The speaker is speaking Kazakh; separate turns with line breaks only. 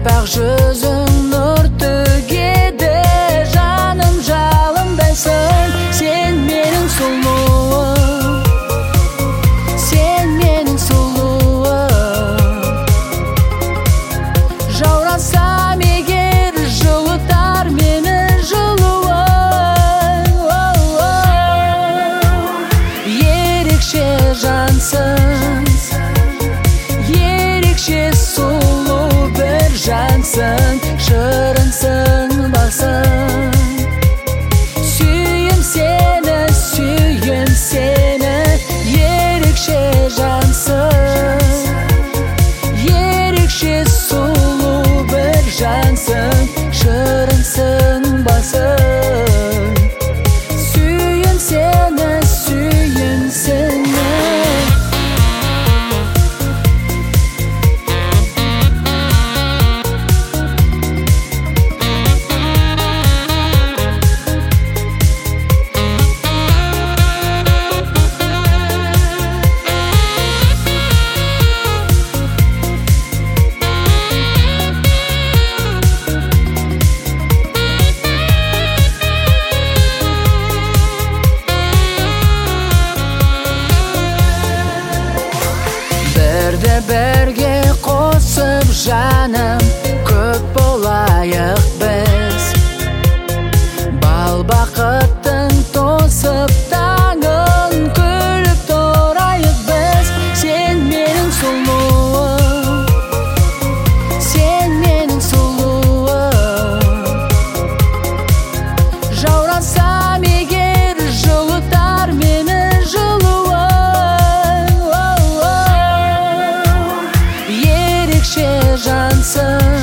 Аппақ жүзің нұр төгеді, жаным жалындайсың. Сен менің сұлуым, сен менің сұлуым. Жаурасам егер, жылытар мені жылуың. Ерекше жансың, ерекше сұлу бір жансың, шырынсың, бақсың. Сүйем сені, сүйем сені, ерекше жансың, ерекше сұлу бір жансың, шырынсың, бақсың. Сүйем сені, сүйем сені. Бірге қосып жаным, көп болайық біз. Бал бақыттың тосып таңын, күліп тұрайық біз. Сен менің сұлуым, сен менің сұлуым. Жаурасам егер, жылытар мені жылуың. Ерекше жансың,